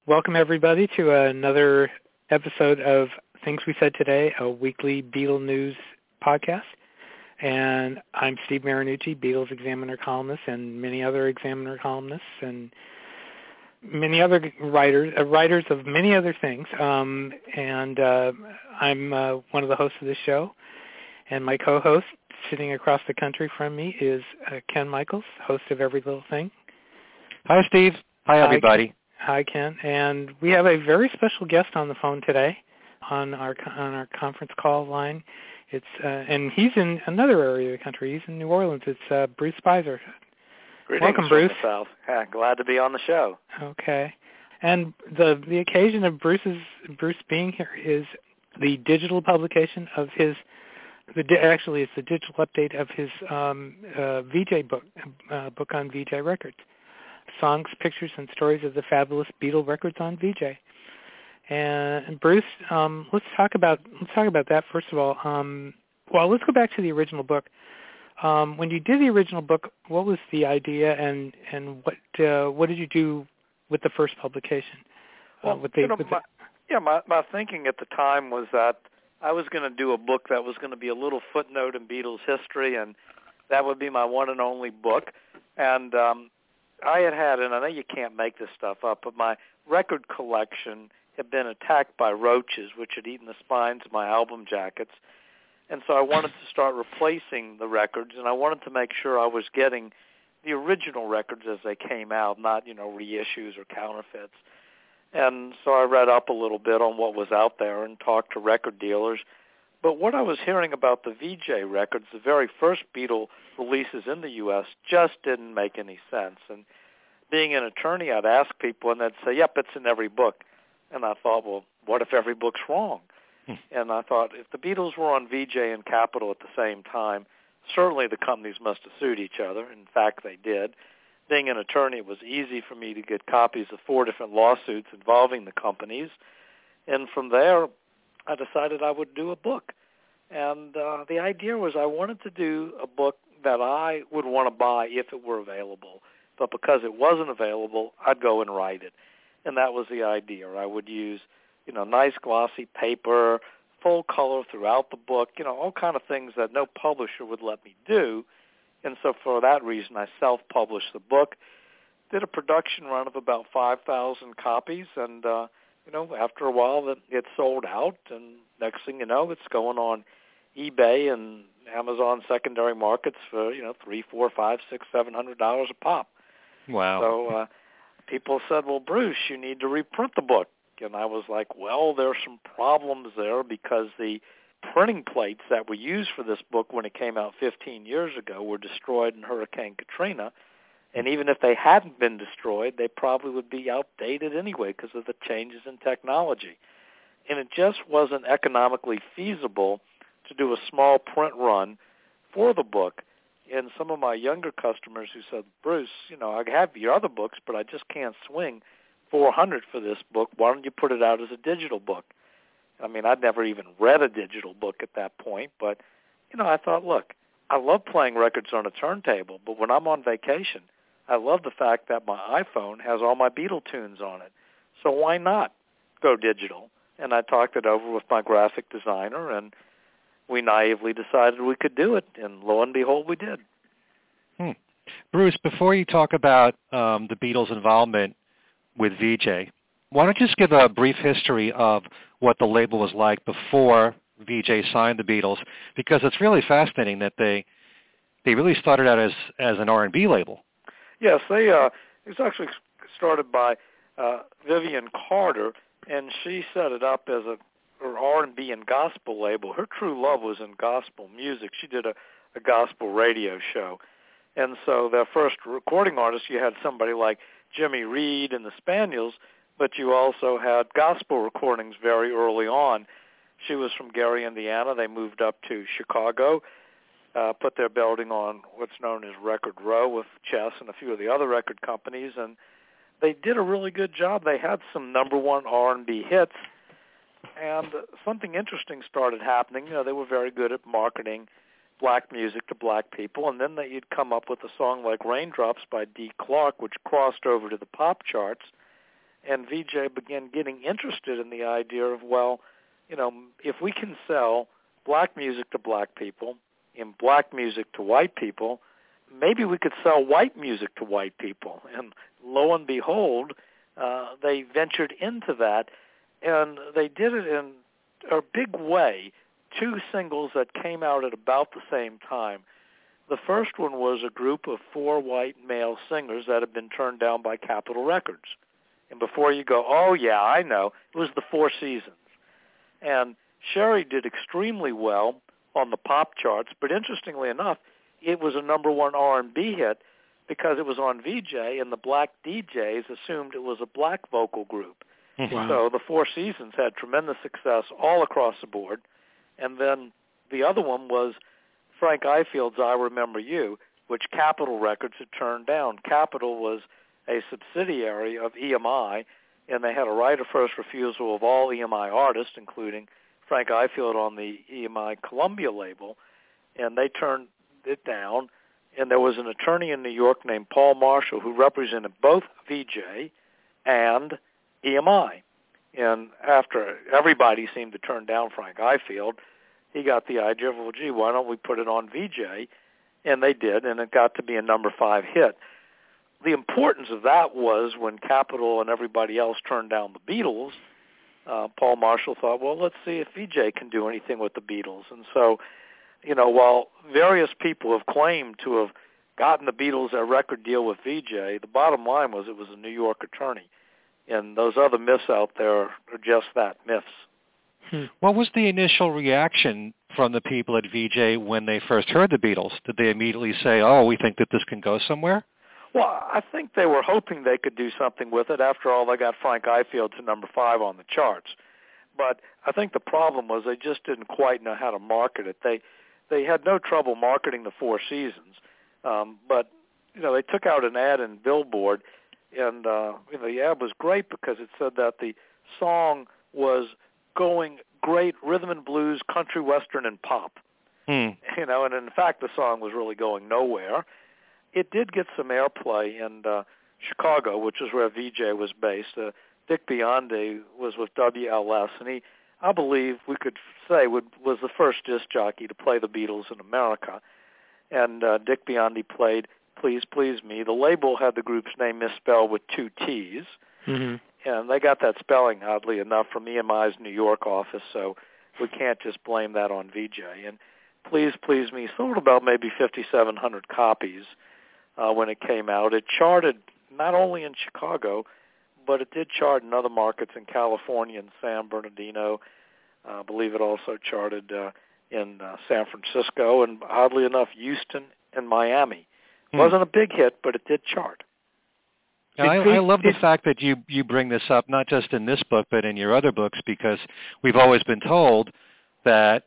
Welcome, everybody, to another episode of Things We Said Today, a weekly Beatle news podcast. And I'm Steve Marinucci, Beatles Examiner columnist, and many other Examiner columnists, and many other writers of many other things. I'm one of the hosts of this show, and my co-host sitting across the country from me is Ken Michaels, host of Every Little Thing. Hi, Steve. Hi, everybody. Hi, Ken. And we have a very special guest on the phone today on our conference call line. It's and he's in another area of the country. He's in New Orleans. It's Bruce Spicer. Greetings. Welcome, Bruce. From the South. Yeah, glad to be on the show. Okay. And the occasion of Bruce being here is the digital publication of his. Actually, it's the digital update of his VJ book on VJ Records. Songs, Pictures, and Stories of the Fabulous Beatle Records on VJ. And Bruce, let's talk about that first of all. Well, let's go back to the original book. When you did the original book, what was the idea, and what did you do with the first publication? Well, my thinking at the time was that I was going to do a book that was going to be a little footnote in Beatles history, and that would be my one and only book. And I had, and I know you can't make this stuff up, but my record collection had been attacked by roaches, which had eaten the spines of my album jackets. And so I wanted to start replacing the records, and I wanted to make sure I was getting the original records as they came out, not, reissues or counterfeits. And so I read up a little bit on what was out there and talked to record dealers. But what I was hearing about the VJ records, the very first Beatle releases in the U.S., just didn't make any sense. And being an attorney, I'd ask people, and they'd say, yep, it's in every book. And I thought, well, what if every book's wrong? And I thought, if the Beatles were on VJ and Capitol at the same time, certainly the companies must have sued each other. In fact, they did. Being an attorney, it was easy for me to get copies of 4 different lawsuits involving the companies. And from there, I decided I would do a book. And the idea was I wanted to do a book that I would want to buy if it were available. But because it wasn't available, I'd go and write it. And that was the idea. I would use, nice glossy paper, full color throughout the book, all kind of things that no publisher would let me do. And so for that reason, I self-published the book, did a production run of about 5,000 copies, and, after a while it sold out, and next thing you know, it's going on eBay and Amazon secondary markets for, $300, $400, $500, $600, $700 a pop. Wow. So people said, well, Bruce, you need to reprint the book. And I was like, well, there's some problems there because the printing plates that were used for this book when it came out 15 years ago were destroyed in Hurricane Katrina. And even if they hadn't been destroyed, they probably would be outdated anyway because of the changes in technology. And it just wasn't economically feasible to do a small print run for the book. And some of my younger customers who said, Bruce, I have your other books, but I just can't swing $400 for this book. Why don't you put it out as a digital book? I mean, I'd never even read a digital book at that point, but, I thought, look, I love playing records on a turntable, but when I'm on vacation, I love the fact that my iPhone has all my Beatle tunes on it. So why not go digital? And I talked it over with my graphic designer, and we naively decided we could do it, and lo and behold, we did. Bruce, before you talk about the Beatles' involvement with VJ, why don't you just give a brief history of what the label was like before VJ signed the Beatles? Because it's really fascinating that they really started out as an R&B label. Yes, it was actually started by Vivian Carter, and she set it up as her R&B and gospel label. Her true love was in gospel music. She did a gospel radio show. And so their first recording artist, you had somebody like Jimmy Reed and the Spaniels, but you also had gospel recordings very early on. She was from Gary, Indiana. They moved up to Chicago, put their building on what's known as Record Row with Chess and a few of the other record companies, and they did a really good job. They had some number one R&B hits, and something interesting started happening. They were very good at marketing black music to black people, and then you'd come up with a song like Raindrops by Dee Clark, which crossed over to the pop charts, and Vijay began getting interested in the idea of, well, if we can sell black music to black people and black music to white people, maybe we could sell white music to white people. And lo and behold, they ventured into that, and they did it in a big way. 2 singles that came out at about the same time. The first one was a group of 4 white male singers that had been turned down by Capitol Records. And before you go, oh, yeah, I know, it was the Four Seasons. And Sherry did extremely well on the pop charts, but interestingly enough, it was a number 1 R&B hit because it was on VJ, and the black DJs assumed it was a black vocal group. Wow. So the Four Seasons had tremendous success all across the board. And then the other one was Frank Ifield's I Remember You, which Capitol Records had turned down. Capitol was a subsidiary of EMI, and they had a right of first refusal of all EMI artists, including Frank Ifield on the EMI Columbia label, and they turned it down. And there was an attorney in New York named Paul Marshall who represented both VJ and EMI. And after everybody seemed to turn down Frank Ifield, he got the idea of, well, gee, why don't we put it on VJ? And they did, and it got to be a number 5 hit. The importance of that was when Capitol and everybody else turned down the Beatles, Paul Marshall thought, well, let's see if VJ can do anything with the Beatles. And so, while various people have claimed to have gotten the Beatles a record deal with VJ, the bottom line was it was a New York attorney. And those other myths out there are just that, myths. What was the initial reaction from the people at VJ when they first heard the Beatles? Did they immediately say, oh, we think that this can go somewhere? Well, I think they were hoping they could do something with it. After all, they got Frank Ifield to number 5 on the charts. But I think the problem was they just didn't quite know how to market it. They had no trouble marketing the Four Seasons. But, they took out an ad in Billboard, and the ad was great because it said that the song was going great rhythm and blues, country, western, and pop. And in fact, the song was really going nowhere. It did get some airplay in Chicago, which is where VJ was based. Dick Biondi was with WLS, and he, I believe we could say, was the first disc jockey to play the Beatles in America. And Dick Biondi played Please Please Me. The label had the group's name misspelled with 2 T's. Mm-hmm. And they got that spelling, oddly enough, from EMI's New York office, so we can't just blame that on VJ. And Please Please Me sold about maybe 5,700 copies when it came out. It charted not only in Chicago, but it did chart in other markets in California and San Bernardino. I believe it also charted in San Francisco and, oddly enough, Houston and Miami. It wasn't a big hit, but it did chart. I love the fact that you bring this up, not just in this book, but in your other books, because we've always been told that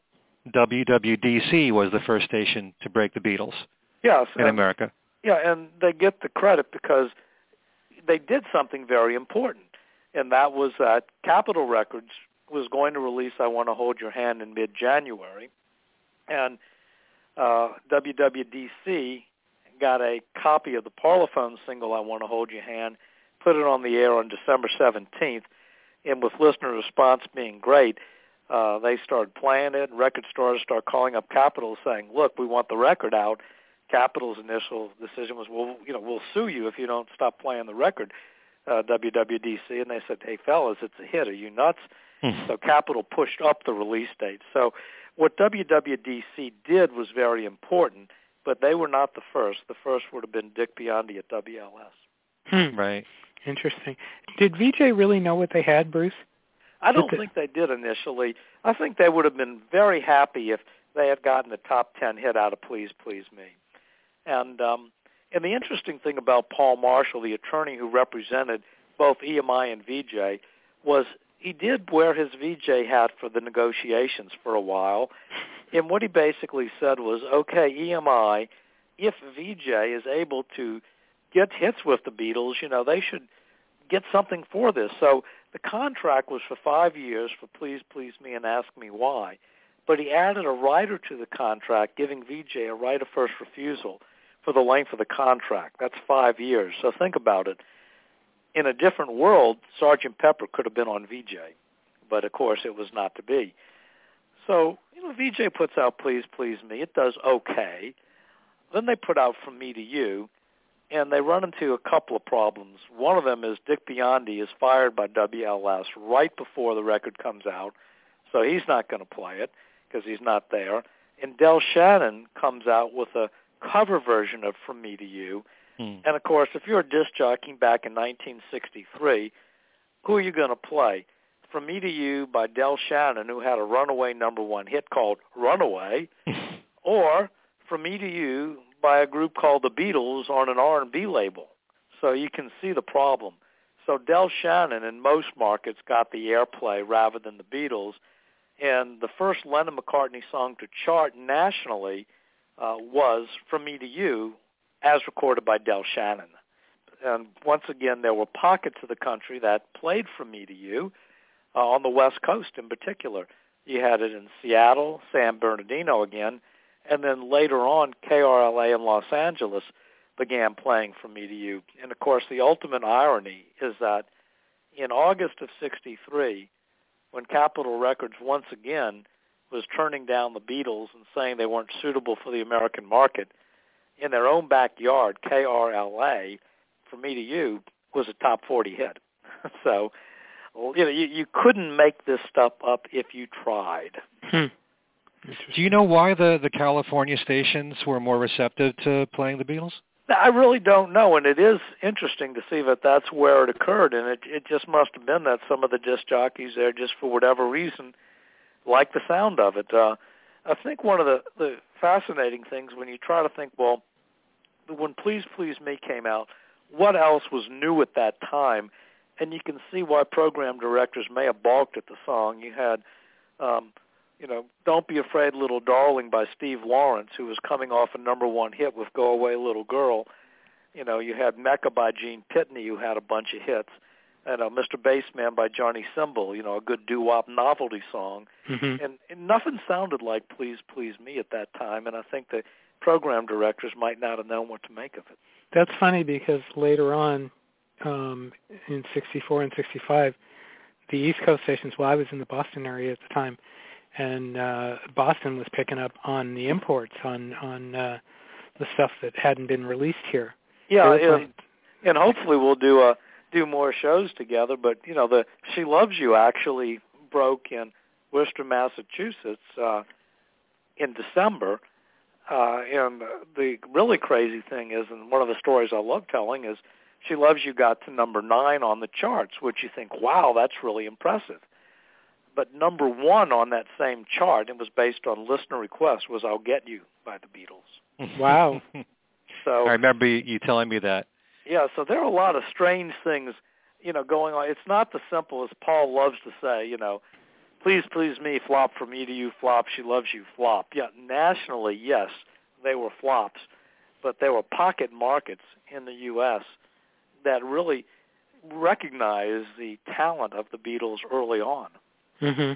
WWDC was the first station to break the Beatles in America. Yeah, and they get the credit because they did something very important, and that was that Capitol Records was going to release I Want to Hold Your Hand in mid-January, and WWDC got a copy of the Parlophone single, I Want to Hold Your Hand, put it on the air on December 17th, and with listener response being great, they started playing it, and record stores started calling up Capitol saying, look, we want the record out. Capitol's initial decision was, well, we'll sue you if you don't stop playing the record, WWDC. And they said, hey, fellas, it's a hit. Are you nuts? So Capitol pushed up the release date. So what WWDC did was very important, but they were not the first. The first would have been Dick Biondi at WLS. Right. Interesting. Did VJ really know what they had, Bruce? I don't think they did initially. I think they would have been very happy if they had gotten the top 10 hit out of Please Please Me. And the interesting thing about Paul Marshall, the attorney who represented both EMI and VJ, was he did wear his VJ hat for the negotiations for a while. And what he basically said was, okay, EMI, if VJ is able to get hits with the Beatles, they should get something for this. So the contract was for 5 years for Please Please Me and Ask Me Why. But he added a rider to the contract, giving VJ a right of first refusal for the length of the contract. That's 5 years. So think about it. in a different world, Sgt. Pepper could have been on VJ, but of course it was not to be. So, VJ puts out Please Please Me. It does okay. Then they put out From Me to You, and they run into a couple of problems. One of them is Dick Biondi is fired by WLS right before the record comes out, so he's not going to play it because he's not there. And Del Shannon comes out with a cover version of From Me to You. And, of course, if you're a disc jockey back in 1963, who are you going to play? From Me to You by Del Shannon, who had a runaway #1 hit called Runaway, or From Me to You by a group called the Beatles on an R&B label. So you can see the problem. So Del Shannon in most markets got the airplay rather than the Beatles, and the first Lennon-McCartney song to chart nationally was From Me to You, as recorded by Del Shannon. And once again, there were pockets of the country that played From Me to You, on the West Coast in particular. You had it in Seattle, San Bernardino again, and then later on, KRLA in Los Angeles began playing From Me to You. And, of course, the ultimate irony is that in August of 63, when Capitol Records once again was turning down the Beatles and saying they weren't suitable for the American market, in their own backyard, KRLA, From Me to You was a top 40 hit. So, you couldn't make this stuff up if you tried. Do you know why the California stations were more receptive to playing the Beatles? I really don't know, and it is interesting to see that that's where it occurred, and it just must have been that some of the disc jockeys there, just for whatever reason, liked the sound of it. I think one of the fascinating things when you try to think, well, when Please Please Me came out, what else was new at that time? And you can see why program directors may have balked at the song. You had, Don't Be Afraid, Little Darling by Steve Lawrence, who was coming off a #1 hit with Go Away, Little Girl. You had Mecca by Gene Pitney, who had a bunch of hits. And Mr. Bassman by Johnny Cymbal, a good doo-wop novelty song. Mm-hmm. And nothing sounded like Please Please Me at that time, and I think the program directors might not have known what to make of it. That's funny because later on, in 64 and 65, the East Coast stations, I was in the Boston area at the time, and Boston was picking up on the imports, on the stuff that hadn't been released here. Yeah, and hopefully we'll do more shows together, but, the She Loves You actually broke in Worcester, Massachusetts in December, and the really crazy thing is, and one of the stories I love telling is, She Loves You got to #9 on the charts, which you think, wow, that's really impressive. But #1 on that same chart, it was based on listener request, was I'll Get You by the Beatles. Wow. So I remember you telling me that. Yeah, so there are a lot of strange things, going on. It's not as simple as Paul loves to say, Please Please Me, flop, From Me to You, flop, She Loves You, flop. Yeah, nationally, yes, they were flops, but there were pocket markets in the U.S. that really recognize the talent of the Beatles early on. Mm-hmm.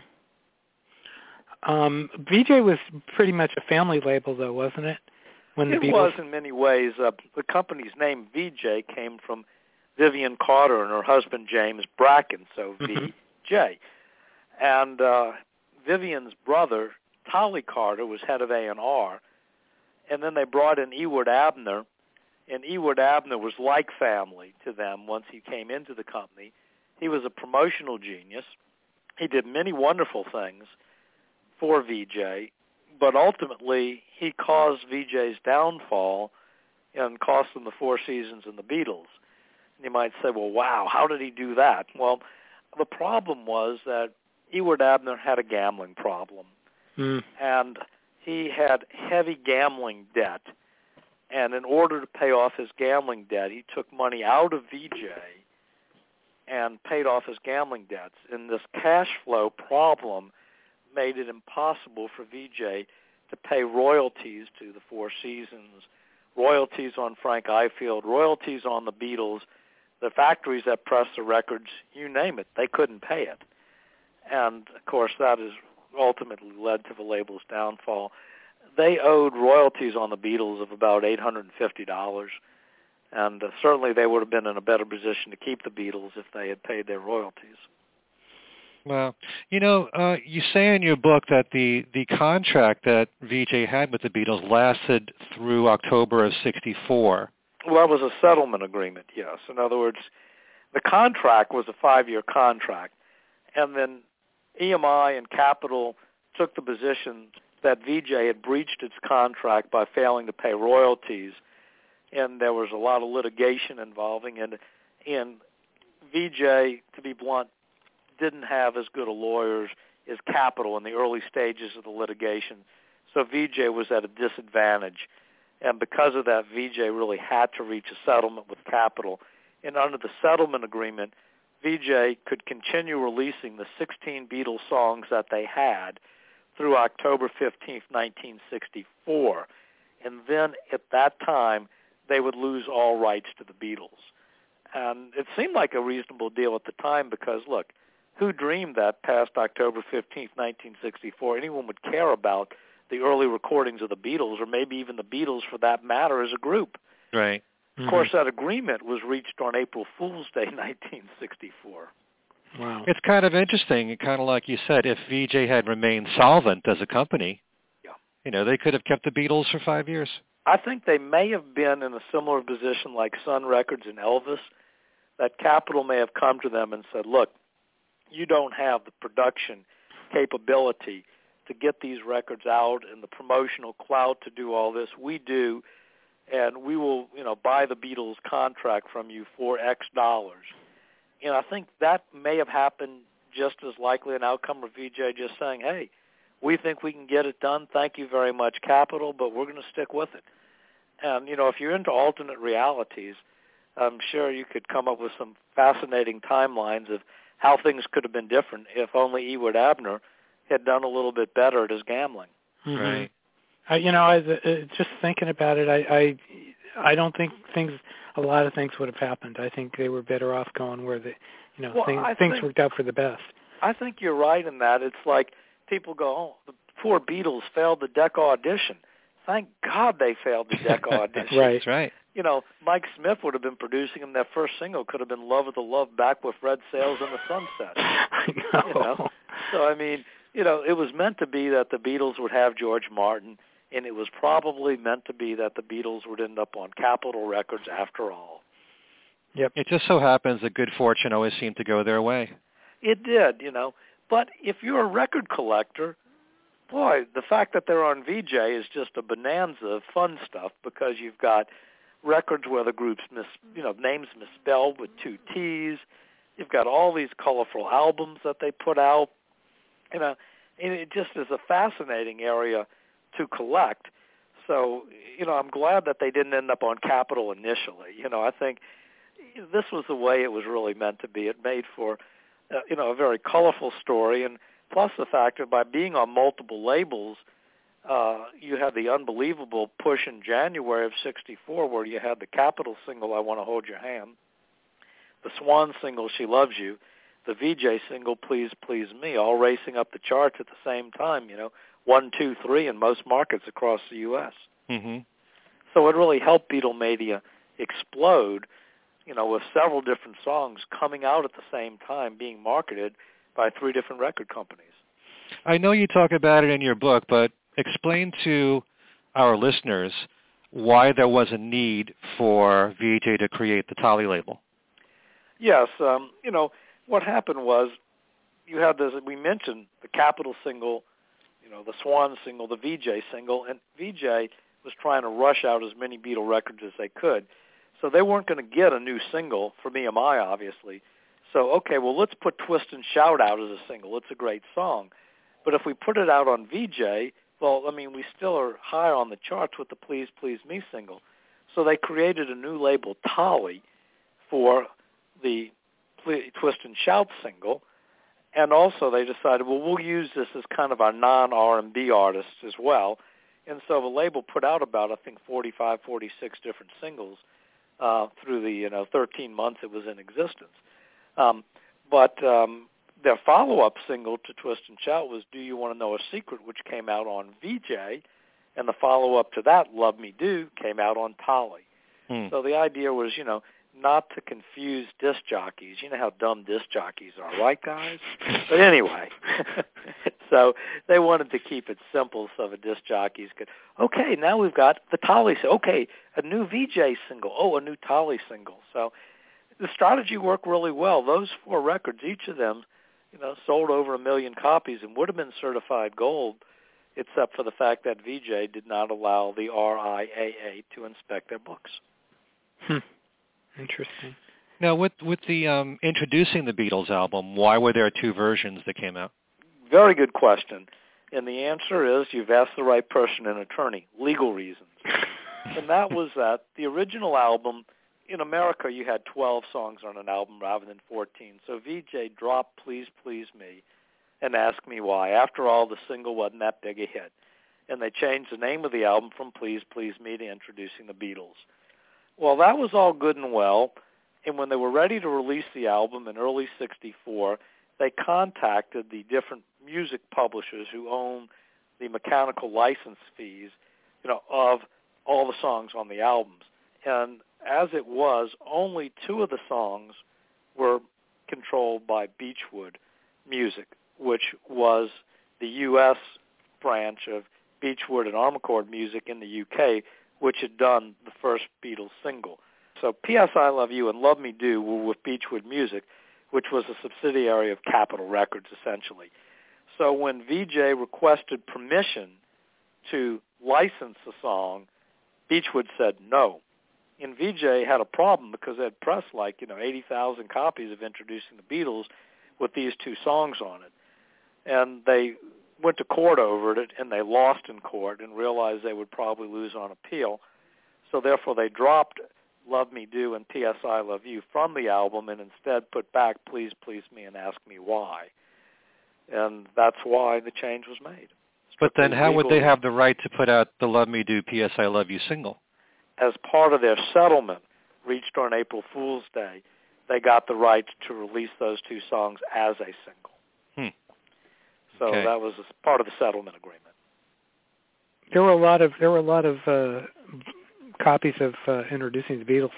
VJ was pretty much a family label, though, wasn't it? When the It Beatles... was in many ways. The company's name, VJ, came from Vivian Carter and her husband, James Bracken, so VJ. And Vivian's brother, Tolly Carter, was head of A&R, and then they brought in Ewart Abner, and Ewart Abner was like family to them once he came into the company. He was a promotional genius. He did many wonderful things for VJ, but ultimately he caused VJ's downfall and cost them the Four Seasons and the Beatles. And you might say, well, wow, how did he do that? Well, the problem was that Ewart Abner had a gambling problem, and he had heavy gambling debt. And in order to pay off his gambling debt, he took money out of VJ and paid off his gambling debts. And this cash flow problem made it impossible for VJ to pay royalties to the Four Seasons, royalties on Frank Ifield, royalties on the Beatles, the factories that pressed the records, you name it, they couldn't pay it. And, of course, that has ultimately led to the label's downfall. They owed royalties on the Beatles of about $850, And certainly they would have been in a better position to keep the Beatles if they had paid their royalties. Well, you say in your book that the contract that Vijay had with the Beatles lasted through October of '64. Well, that was a settlement agreement, yes. In other words, the contract was a 5-year contract, and then EMI and Capitol took the position that Vijay had breached its contract by failing to pay royalties, and there was a lot of litigation involving, and Vijay, to be blunt, didn't have as good a lawyers as Capitol in the early stages of the litigation, so Vijay was at a disadvantage. And because of that, Vijay really had to reach a settlement with Capitol. And under the settlement agreement, Vijay could continue releasing the 16 Beatles songs that they had through October 15th, 1964. And then at that time, they would lose all rights to the Beatles. And it seemed like a reasonable deal at the time because, look, who dreamed that past October 15th, 1964, anyone would care about the early recordings of the Beatles, or maybe even the Beatles for that matter as a group. Right. Of course, that agreement was reached on April Fool's Day, 1964. Wow. It's kind of interesting, kind of like you said, if Vijay had remained solvent as a company, they could have kept the Beatles for 5 years. I think they may have been in a similar position like Sun Records and Elvis, that Capitol may have come to them and said, look, you don't have the production capability to get these records out and the promotional clout to do all this. We do, and we will, buy the Beatles contract from you for X dollars. And I think that may have happened just as likely an outcome of Vijay just saying, hey, we think we can get it done. Thank you very much, Capitol, but we're going to stick with it. And, if you're into alternate realities, I'm sure you could come up with some fascinating timelines of how things could have been different if only Ewart Abner had done a little bit better at his gambling. Right. Just thinking about it, I don't think a lot of things would have happened. I think they were better off going where things worked out for the best. I think you're right in that. It's like people go, oh, the poor Beatles failed the Decca audition. Thank God they failed the Decca audition. Right. That's right. Mike Smith would have been producing them. Their first single could have been Love of the Love Back with Red Sails in the Sunset. I know. So, it was meant to be that the Beatles would have George Martin, and it was probably meant to be that the Beatles would end up on Capitol Records after all. Yep. It just so happens that good fortune always seemed to go their way. It did, But if you're a record collector, boy, the fact that they're on VJ is just a bonanza of fun stuff because you've got records where the group's names misspelled with 2 T's. You've got all these colorful albums that they put out. And it just is a fascinating area to collect. So, I'm glad that they didn't end up on Capitol initially. I think this was the way it was really meant to be. It made for, a very colorful story, and plus the fact that by being on multiple labels, you had the unbelievable push in January of '64 where you had the Capitol single, I Want to Hold Your Hand, the Swan single, She Loves You, the VJ single, Please Please Me, all racing up the charts at the same time, 1, 2, 3 in most markets across the U.S. Mm-hmm. So it really helped Beatlemania explode, with several different songs coming out at the same time being marketed by 3 different record companies. I know you talk about it in your book, but explain to our listeners why there was a need for VJ to create the Tolly label. Yes, what happened was you had this, we mentioned the Capitol single, the Swan single, the VJ single, and VJ was trying to rush out as many Beatle records as they could. So they weren't going to get a new single from EMI, obviously. So, okay, well, let's put Twist and Shout out as a single. It's a great song. But if we put it out on VJ, well, we still are high on the charts with the Please Please Me single. So they created a new label, Tolly, for the Twist and Shout single. And also they decided, well, we'll use this as kind of our non-R&B artists as well. And so the label put out about, 45, 46 different singles through the 13 months it was in existence. But their follow-up single to Twist and Shout was Do You Want to Know a Secret, which came out on VJ, and the follow-up to that, Love Me Do, came out on Tolly. So the idea was, not to confuse disc jockeys. You know how dumb disc jockeys are, right, guys? But anyway, so they wanted to keep it simple so the disc jockeys could, okay, now we've got the Tolly, okay, a new VJ single, a new Tolly single. So the strategy worked really well. Those 4 records, each of them, sold over 1 million copies and would have been certified gold, except for the fact that VJ did not allow the RIAA to inspect their books. Interesting. Now, with the introducing the Beatles album, why were there 2 versions that came out? Very good question. And the answer is you've asked the right person, an attorney, legal reasons. And that was that the original album, in America, you had 12 songs on an album rather than 14. So VJ dropped Please Please Me and Ask Me Why. After all, the single wasn't that big a hit. And they changed the name of the album from Please Please Me to Introducing the Beatles. Well, that was all good and well, and when they were ready to release the album in early '64, they contacted the different music publishers who own the mechanical license fees, of all the songs on the albums. And as it was, only 2 of the songs were controlled by Beechwood Music, which was the U.S. branch of Beechwood and Armacord Music in the UK, which had done the first Beatles single. So P.S. I Love You and Love Me Do were with Beechwood Music, which was a subsidiary of Capitol Records, essentially. So when VJ requested permission to license the song, Beechwood said no. And VJ had a problem because they had pressed 80,000 copies of Introducing the Beatles with these 2 songs on it. And they went to court over it, and they lost in court and realized they would probably lose on appeal. So therefore they dropped Love Me Do and P.S. I Love You from the album and instead put back Please Please Me and Ask Me Why. And that's why the change was made. But then how would they have the right to put out the Love Me Do, P.S. I Love You single? As part of their settlement reached on April Fool's Day, they got the right to release those 2 songs as a single. So that was part of the settlement agreement. There were a lot of copies of Introducing the Beatles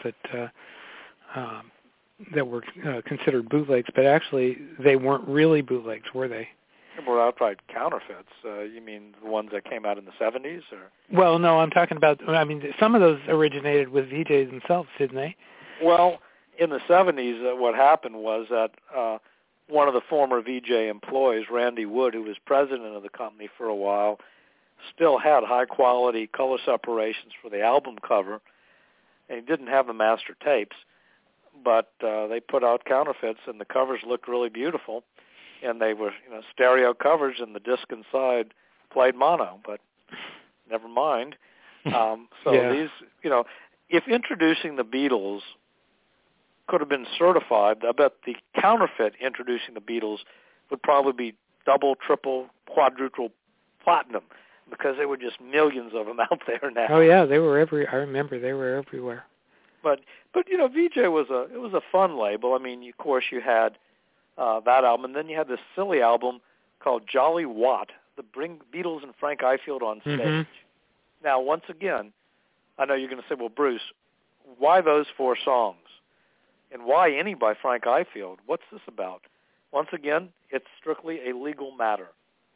that were considered bootlegs, but actually they weren't really bootlegs, were they? They were outright counterfeits. You mean the ones that came out in the 70s? Or? Well, no, I'm talking about, some of those originated with VJs themselves, didn't they? Well, in the 70s, what happened was that one of the former VJ employees, Randy Wood, who was president of the company for a while, still had high-quality color separations for the album cover, and he didn't have the master tapes, but they put out counterfeits, and the covers looked really beautiful, and they were stereo covers, and the disc inside played mono, but never mind. These, if Introducing the Beatles could have been certified, I bet the counterfeit Introducing the Beatles would probably be double, triple, quadruple platinum because there were just millions of them out there now. Oh yeah, they were I remember they were everywhere. But VJ was a fun label. Of course you had that album, and then you had this silly album called Jolly Watt, the Bring Beatles and Frank Ifield on stage. Mm-hmm. Now, once again, I know you're going to say, well, Bruce, why those 4 songs? And why any by Frank Ifield? What's this about? Once again, it's strictly a legal matter.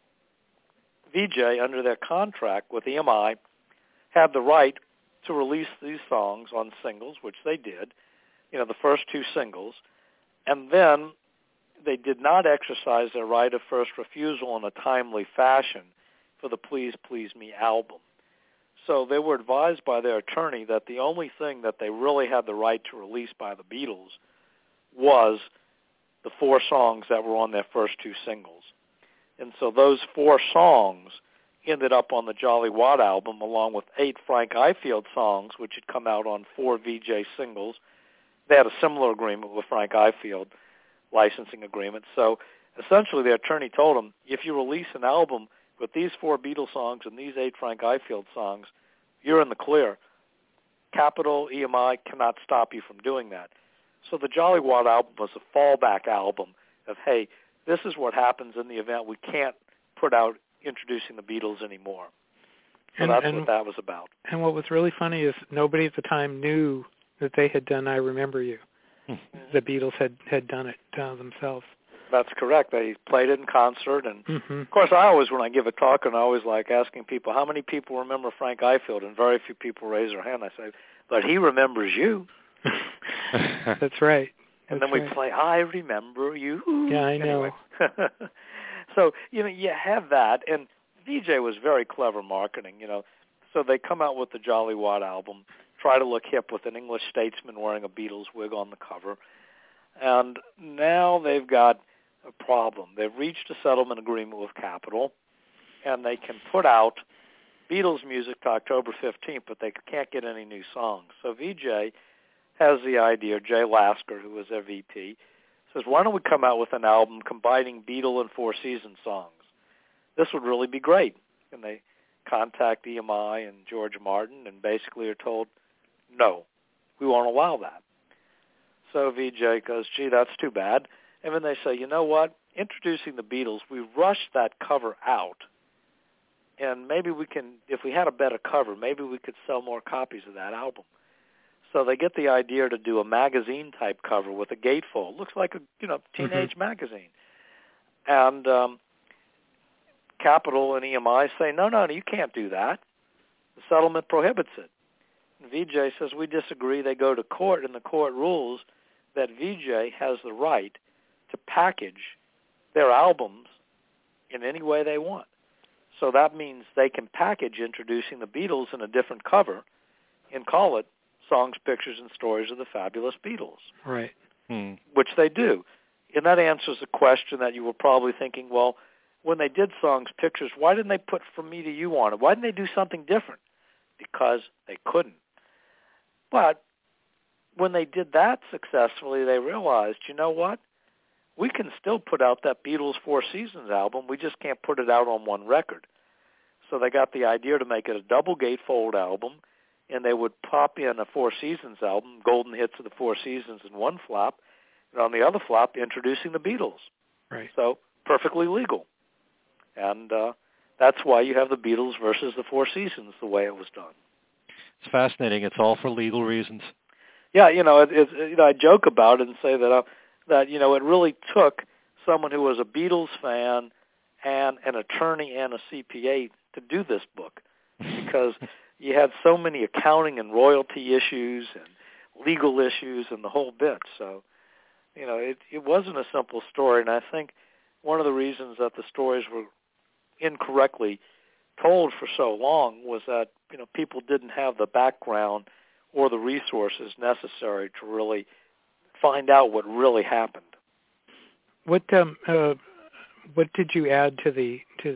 VJ, under their contract with EMI, had the right to release these songs on singles, which they did, the first 2 singles, and then they did not exercise their right of first refusal in a timely fashion for the Please Please Me album. So they were advised by their attorney that the only thing that they really had the right to release by the Beatles was the 4 songs that were on their first 2 singles. And so those 4 songs ended up on the Jolly Watt album along with 8 Frank Ifield songs, which had come out on 4 VJ singles. They had a similar agreement with Frank Ifield, licensing agreement. So essentially the attorney told them, if you release an album with these 4 Beatles songs and these 8 Frank Ifield songs, you're in the clear. Capitol, EMI cannot stop you from doing that. So the Jolly Watt album was a fallback album of, hey, this is what happens in the event we can't put out Introducing the Beatles anymore. So that's what that was about. And what was really funny is nobody at the time knew that they had done I Remember You. The Beatles had done it themselves. That's correct. They played it in concert, and of course, I always, when I give a talk, and I always like asking people, how many people remember Frank Ifield? And very few people raise their hand. I say, but he remembers you. That's right. And then we play, I Remember You. Yeah, I know. Anyway. So, you have that, and VJ was very clever marketing, So they come out with the Jolly Watt album, try to look hip with an English statesman wearing a Beatles wig on the cover. And now they've got a problem. They've reached a settlement agreement with Capitol, and they can put out Beatles music to October 15th, but they can't get any new songs. So VJ has the idea, Jay Lasker, who was their VP, says, why don't we come out with an album combining Beatle and Four Seasons songs? This would really be great. And they contact EMI and George Martin and basically are told, no, we won't allow that. So VJ goes, gee, that's too bad. And then they say, you know what? Introducing the Beatles, we rushed that cover out. And maybe we can, if we had a better cover, maybe we could sell more copies of that album. So they get the idea to do a magazine-type cover with a gatefold. Looks like a, teenage magazine. And Capitol and EMI say, no, you can't do that. The settlement prohibits it. And VJ says, we disagree. They go to court, and the court rules that VJ has the right to package their albums in any way they want. So that means they can package introducing the Beatles in a different cover and call it Songs, Pictures, and Stories of the Fabulous Beatles. Right. Which they do. And that answers a question that you were probably thinking, well, when they did Songs, Pictures, why didn't they put From Me to You on it? Why didn't they do something different? Because they couldn't. But when they did that successfully, they realized, you know what? We can still put out that Beatles Four Seasons album. We just can't put it out on one record. So they got the idea to make it a double gatefold album, and they would pop in a Four Seasons album, golden hits of the Four Seasons in one flap, and on the other flap, introducing the Beatles. Right. So perfectly legal. And that's why you have the Beatles versus the Four Seasons the way it was done. It's fascinating. It's all for legal reasons. Yeah, I joke about it and say that it really took someone who was a Beatles fan and an attorney and a CPA to do this book, because you had so many accounting and royalty issues and legal issues and the whole bit. So, it wasn't a simple story, and I think one of the reasons that the stories were incorrectly told for so long was that, people didn't have the background or the resources necessary to really find out what really happened. What did you add to the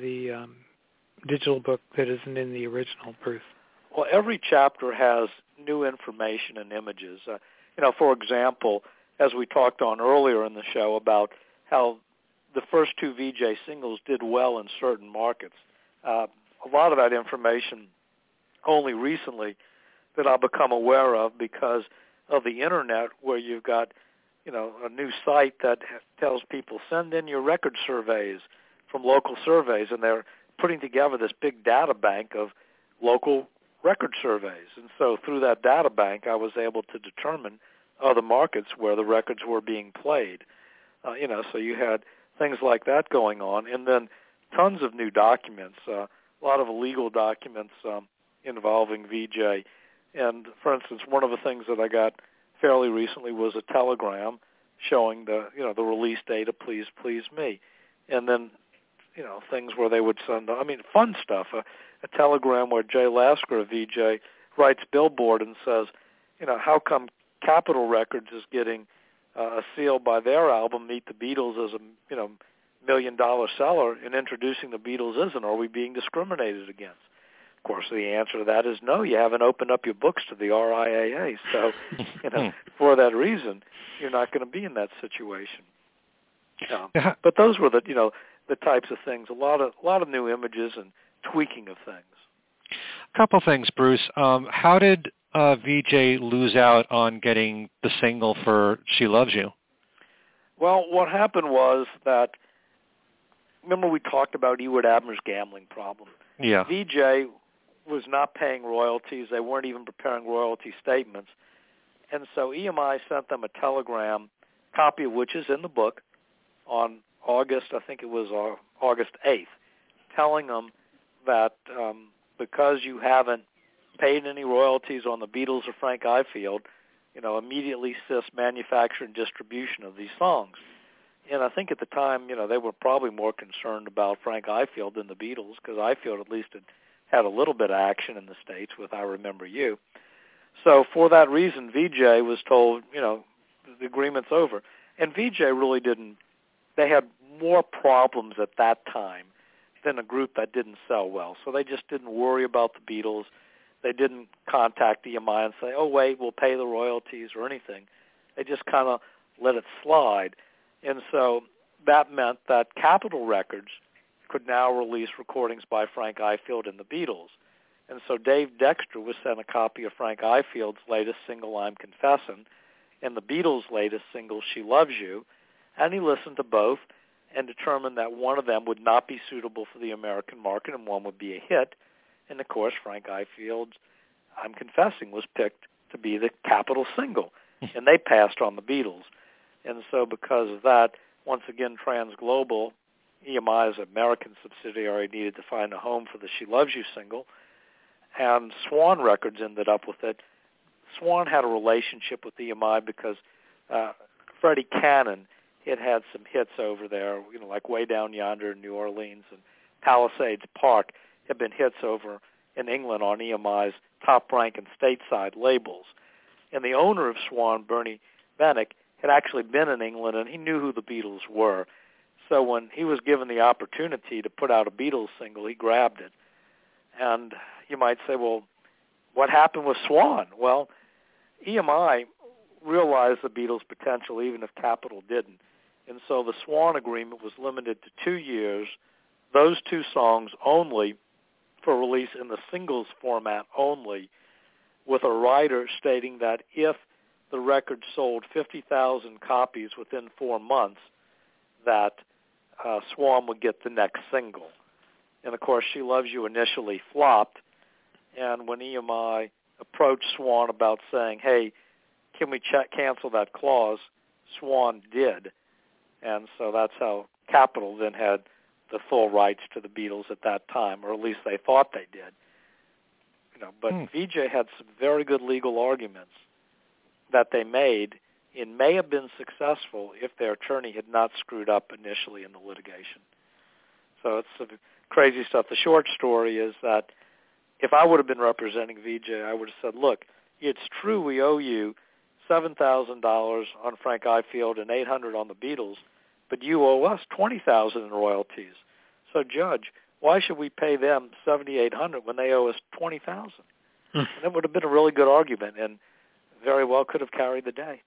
digital book that isn't in the original, Bruce? Well, every chapter has new information and images. For example, as we talked on earlier in the show about how the first two VJ singles did well in certain markets, a lot of that information only recently that I've become aware of because of the Internet, where you've got, a new site that tells people, send in your record surveys from local surveys, and they're putting together this big data bank of local record surveys. And so through that data bank, I was able to determine other markets where the records were being played. So you had things like that going on, and then tons of new documents, a lot of legal documents involving VJ. And, for instance, one of the things that I got fairly recently was a telegram showing the release date of Please Please Me. And then, things where they would send, fun stuff, a telegram where Jay Lasker of VJ writes Billboard and says, how come Capitol Records is getting a seal by their album, Meet the Beatles, as a, $1 million seller, and introducing the Beatles isn't? Are we being discriminated against? Of course, the answer to that is no. You haven't opened up your books to the RIAA. So, for that reason, you're not going to be in that situation. But those were the types of things. A lot of new images and tweaking of things. A couple things, Bruce. How did VJ lose out on getting the single for She Loves You? Well, what happened was that, remember we talked about Ewart Abner's gambling problem? Yeah. VJ was not paying royalties. They weren't even preparing royalty statements. And so EMI sent them a telegram, copy of which is in the book, on August 8th, telling them that because you haven't paid any royalties on the Beatles or Frank Ifield, immediately cease manufacture and distribution of these songs. And I think at the time, they were probably more concerned about Frank Ifield than the Beatles, because Ifield at least had a little bit of action in the States with I Remember You. So for that reason, VJ was told, the agreement's over. And VJ really didn't. They had more problems at that time than a group that didn't sell well. So they just didn't worry about the Beatles. They didn't contact EMI and say, oh, wait, we'll pay the royalties or anything. They just kind of let it slide. And so that meant that Capitol Records could now release recordings by Frank Ifield and the Beatles. And so Dave Dexter was sent a copy of Frank Ifield's latest single, I'm Confessin', and the Beatles' latest single, She Loves You, and he listened to both and determined that one of them would not be suitable for the American market and one would be a hit. And, of course, Frank Ifield's I'm Confessing was picked to be the Capitol single, and they passed on the Beatles. And so because of that, once again, Transglobal, EMI's American subsidiary, needed to find a home for the She Loves You single, and Swan Records ended up with it. Swan had a relationship with EMI because Freddie Cannon had some hits over there, like Way Down Yonder in New Orleans, and Palisades Park had been hits over in England on EMI's Top Rank and Stateside labels. And the owner of Swan, Bernie Benick, had actually been in England, and he knew who the Beatles were. So when he was given the opportunity to put out a Beatles single, he grabbed it. And you might say, well, what happened with Swan? Well, EMI realized the Beatles' potential even if Capitol didn't. And so the Swan agreement was limited to 2 years, those two songs only, for release in the singles format only, with a rider stating that if the record sold 50,000 copies within 4 months, that Swan would get the next single. And, of course, She Loves You initially flopped, and when EMI approached Swan about saying, hey, can we cancel that clause, Swan did. And so that's how Capitol then had the full rights to the Beatles at that time, or at least they thought they did. But VJ had some very good legal arguments that they made and may have been successful if their attorney had not screwed up initially in the litigation. So it's some crazy stuff. The short story is that if I would have been representing VJ, I would have said, look, it's true we owe you $7,000 on Frank Ifield and $800 on the Beatles, but you owe us $20,000 in royalties. So, Judge, why should we pay them $7,800 when they owe us $20,000? And that would have been a really good argument, and very well could have carried the day.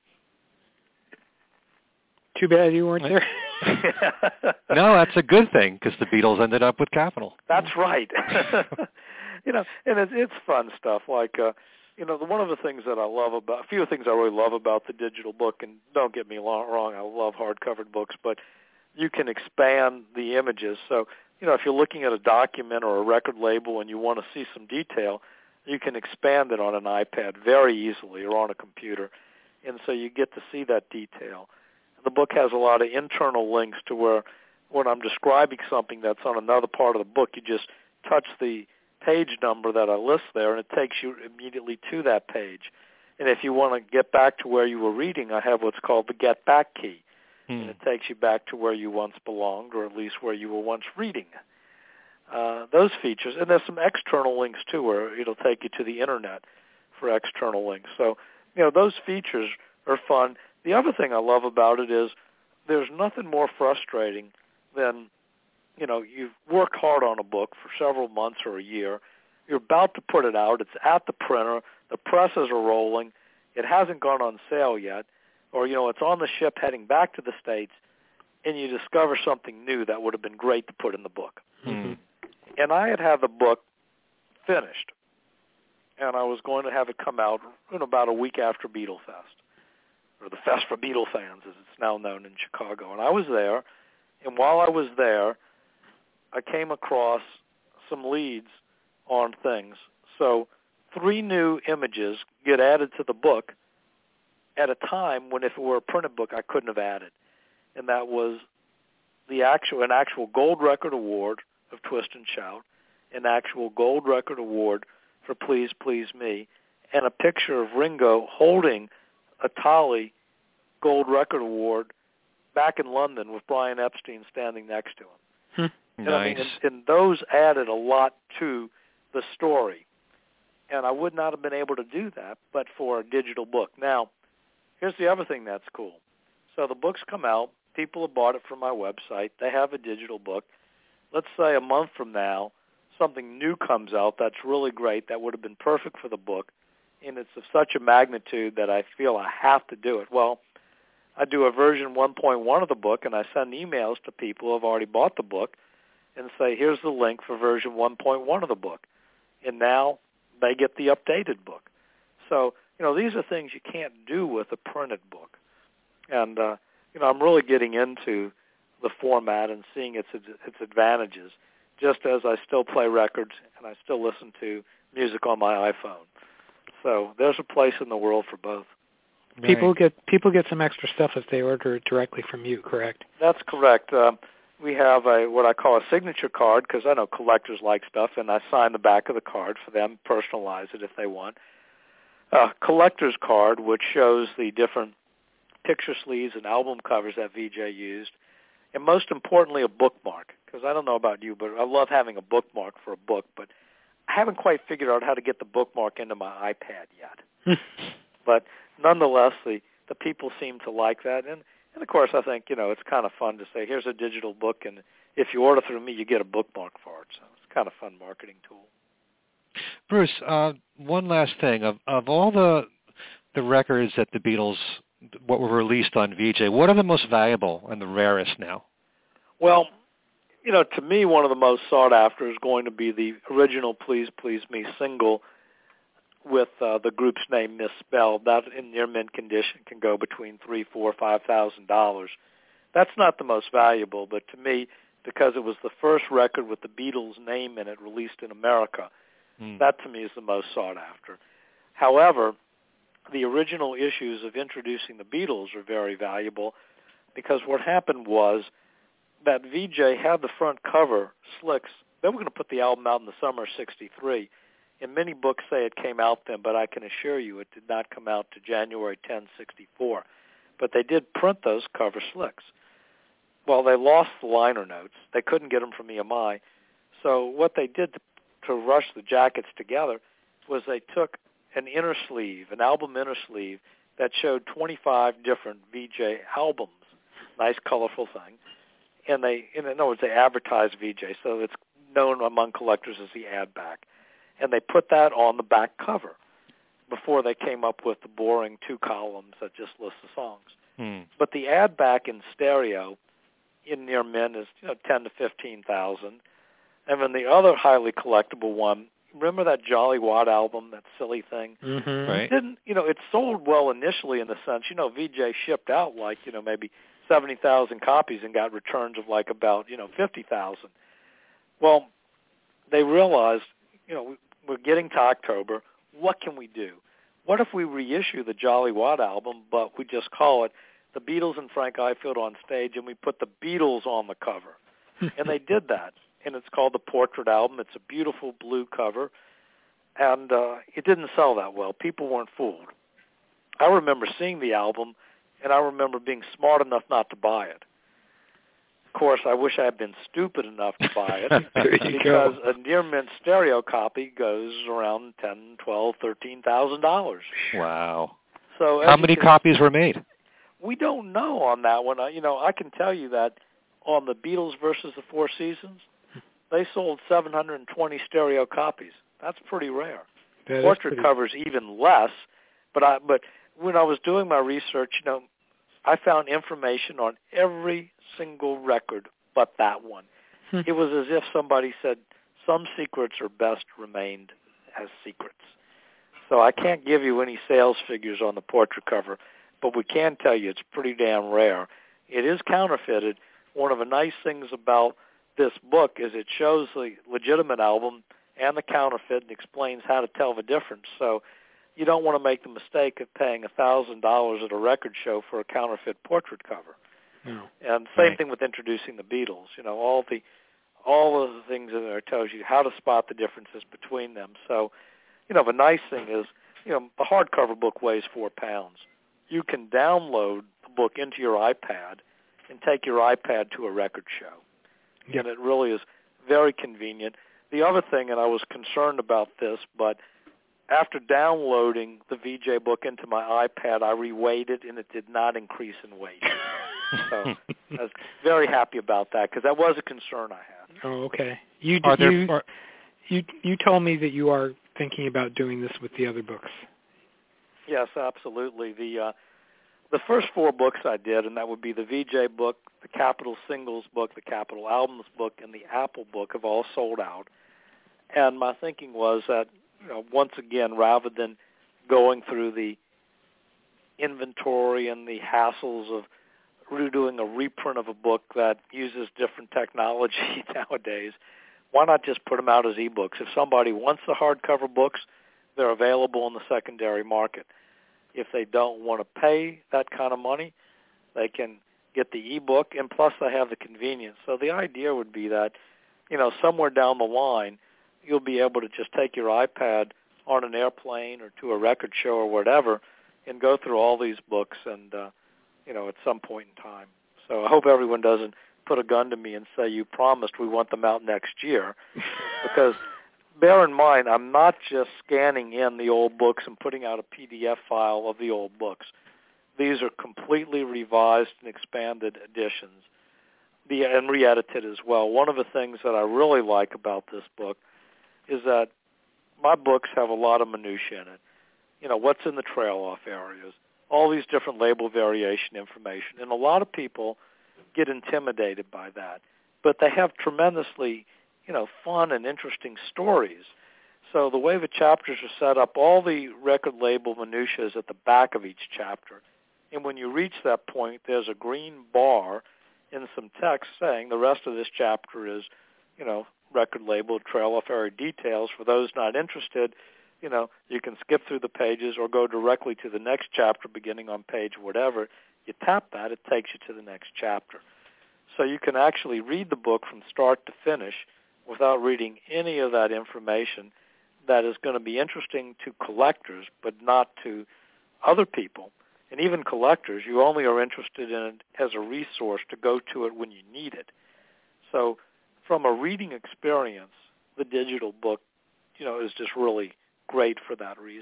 Too bad you weren't there. No, that's a good thing because the Beatles ended up with Capitol. That's right. And it's fun stuff. Like, one of the things that I love about, a few things I really love about the digital book, and don't get me wrong, I love hardcover books, but you can expand the images. So, if you're looking at a document or a record label and you want to see some detail, you can expand it on an iPad very easily or on a computer. And so you get to see that detail. The book has a lot of internal links to where when I'm describing something that's on another part of the book, you just touch the page number that I list there, and it takes you immediately to that page. And if you want to get back to where you were reading, I have what's called the Get Back key. And it takes you back to where you once belonged, or at least where you were once reading. Those features. And there's some external links, too, where it'll take you to the Internet for external links. So, those features are fun. The other thing I love about it is there's nothing more frustrating than, you've worked hard on a book for several months or a year. You're about to put it out. It's at the printer. The presses are rolling. It hasn't gone on sale yet. Or, it's on the ship heading back to the States, and you discover something new that would have been great to put in the book. Mm-hmm. And I had the book finished, and I was going to have it come out in about a week after Beatle Fest, or the Fest for Beatle fans, as it's now known in Chicago. And I was there, and while I was there, I came across some leads on things. So 3 new images get added to the book at a time when if it were a printed book, I couldn't have added. And that was an actual gold record award of Twist and Shout, an actual gold record award for Please Please Me, and a picture of Ringo holding a Tolly gold record award back in London with Brian Epstein standing next to him. Nice. I mean, and those added a lot to the story. And I would not have been able to do that but for a digital book. Now, here's the other thing that's cool. So the books come out. People have bought it from my website. They have a digital book. Let's say a month from now, something new comes out that's really great that would have been perfect for the book, and it's of such a magnitude that I feel I have to do it. Well, I do a version 1.1 of the book, and I send emails to people who have already bought the book and say, here's the link for version 1.1 of the book. And now they get the updated book. So, these are things you can't do with a printed book. And, I'm really getting into the format and seeing its advantages, just as I still play records and I still listen to music on my iPhone. So there's a place in the world for both. People get some extra stuff if they order it directly from you, correct? That's correct. We have what I call a signature card, because I know collectors like stuff, and I sign the back of the card for them, personalize it if they want. A collector's card, which shows the different picture sleeves and album covers that VJ used, and most importantly, a bookmark, because I don't know about you, but I love having a bookmark for a book, but I haven't quite figured out how to get the bookmark into my iPad yet. But nonetheless, the people seem to like that, and of course, I think, it's kind of fun to say, here's a digital book, and if you order through me, you get a bookmark for it, so it's kind of a fun marketing tool. Bruce, one last thing. Of all the records that the Beatles, what were released on VJ, what are the most valuable and the rarest now? Well, to me, one of the most sought after is going to be the original Please Please Me single with the group's name misspelled. That in near mint condition can go between $3,000, $4,000, $5,000. That's not the most valuable, but to me, because it was the first record with the Beatles' name in it released in America, that to me is the most sought after. However, the original issues of introducing the Beatles are very valuable, because what happened was that VJ had the front cover, Slicks. They were going to put the album out in the summer of '63. And many books say it came out then, but I can assure you it did not come out to January 10, '64. But they did print those cover Slicks. Well, they lost the liner notes. They couldn't get them from EMI. So what they did to rush the jackets together was they took an inner sleeve, an album inner sleeve, that showed 25 different VJ albums. Nice, colorful thing. And in other words, they advertised VJ, so it's known among collectors as the ad back. And they put that on the back cover before they came up with the boring 2 columns that just list the songs. But the ad back in stereo in near mint is 10 to 15,000. And then the other highly collectible one, remember that Jolly Watt album, that silly thing? Mm-hmm. Right. It sold well initially in the sense, VJ shipped out like, maybe 70,000 copies and got returns of like about, 50,000. Well, they realized, we're getting to October. What can we do? What if we reissue the Jolly Watt album, but we just call it The Beatles and Frank Ifield on Stage, and we put the Beatles on the cover? And they did that, and it's called the Portrait album. It's a beautiful blue cover, and it didn't sell that well. People weren't fooled. I remember seeing the album, and I remember being smart enough not to buy it. Of course, I wish I had been stupid enough to buy it because a near mint stereo copy goes around $10,000, $12,000, $13,000. Wow. So how many copies were made? We don't know on that one. I can tell you that on the Beatles versus the Four Seasons, they sold 720 stereo copies. That's pretty rare. Portrait covers even less. But when I was doing my research, I found information on every single record but that one. It was as if somebody said, some secrets are best remained as secrets. So I can't give you any sales figures on the Portrait cover, but we can tell you it's pretty damn rare. It is counterfeited. One of the nice things about this book is it shows the legitimate album and the counterfeit and explains how to tell the difference. So you don't want to make the mistake of paying $1,000 at a record show for a counterfeit portrait cover. No. And same thing with introducing the Beatles. All of the things in there tells you how to spot the differences between them. So, the nice thing is, the hardcover book weighs 4 pounds. You can download the book into your iPad and take your iPad to a record show. Yep. And it really is very convenient. The other thing, and I was concerned about this, but after downloading the VJ book into my iPad, I reweighed it, and it did not increase in weight. So I was very happy about that because that was a concern I had. Oh, okay. You told me that you are thinking about doing this with the other books. Yes, absolutely. The first 4 books I did, and that would be the VJ book, the Capitol Singles book, the Capitol Albums book, and the Apple book, have all sold out. And my thinking was that, once again, rather than going through the inventory and the hassles of redoing a reprint of a book that uses different technology nowadays, why not just put them out as ebooks? If somebody wants the hardcover books, they're available in the secondary market. If they don't want to pay that kind of money, they can get the ebook, and plus they have the convenience. So the idea would be that, somewhere down the line, you'll be able to just take your iPad on an airplane or to a record show or whatever and go through all these books and, at some point in time. So I hope everyone doesn't put a gun to me and say, you promised we want them out next year, because bear in mind, I'm not just scanning in the old books and putting out a PDF file of the old books. These are completely revised and expanded editions, and re-edited as well. One of the things that I really like about this book is that my books have a lot of minutia in it. What's in the trail-off areas, all these different label variation information. And a lot of people get intimidated by that. But they have tremendously, fun and interesting stories. So the way the chapters are set up, all the record label minutia is at the back of each chapter. And when you reach that point, there's a green bar in some text saying the rest of this chapter is, record label trail-off area details. For those not interested, you can skip through the pages or go directly to the next chapter beginning on page whatever. You tap that, it takes you to the next chapter. So you can actually read the book from start to finish without reading any of that information that is going to be interesting to collectors but not to other people. And even collectors, you only are interested in it as a resource to go to it when you need it. So from a reading experience, the digital book, is just really great for that reason.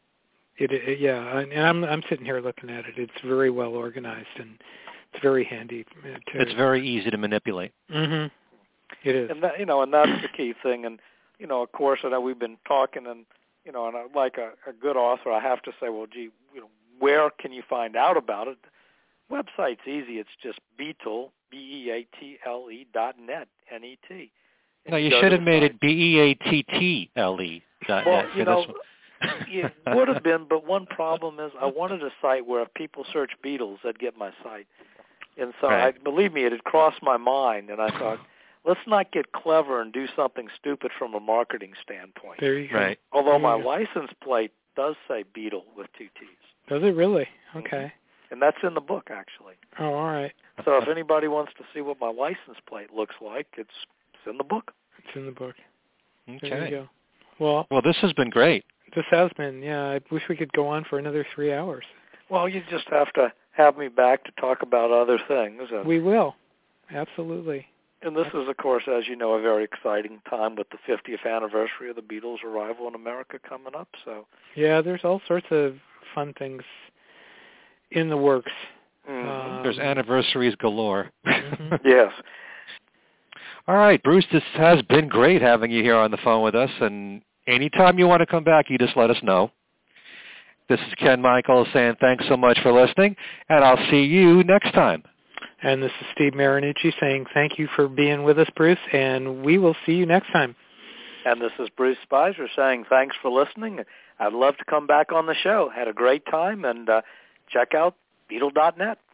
And I'm sitting here looking at it. It's very well organized, and it's very handy. It's very easy to manipulate. Mm-hmm. It is. And that, and that's the key thing. And, of course, I know we've been talking, and, and like a good author, I have to say, well, gee, where can you find out about it? Website's easy. It's just Beatle, BEATLE.net, N-E-T. No, you should have made it BEATTLE.net. Well, it would have been, but one problem is I wanted a site where if people search Beatles, they'd get my site. And so, believe me, it had crossed my mind, and I thought, let's not get clever and do something stupid from a marketing standpoint. There you go. Right. Although my license plate does say Beatle with 2 T's. Does it really? Okay. And that's in the book, actually. Oh, all right. So if anybody wants to see what my license plate looks like, it's in the book. It's in the book. Okay. There you go. Well, this has been great. This has been, I wish we could go on for another 3 hours. Well, you just have to have me back to talk about other things. We will. Absolutely. And this is, of course, as you know, a very exciting time with the 50th anniversary of the Beatles' arrival in America coming up. So yeah, there's all sorts of fun things in the works. Mm-hmm. There's anniversaries galore. Mm-hmm. Yes. All right, Bruce, this has been great having you here on the phone with us, and anytime you want to come back, you just let us know. This is Ken Michaels saying thanks so much for listening, and I'll see you next time. And this is Steve Marinucci saying thank you for being with us, Bruce, and we will see you next time. And this is Bruce Spicer saying thanks for listening. I'd love to come back on the show. Had a great time, and check out Beatle.net.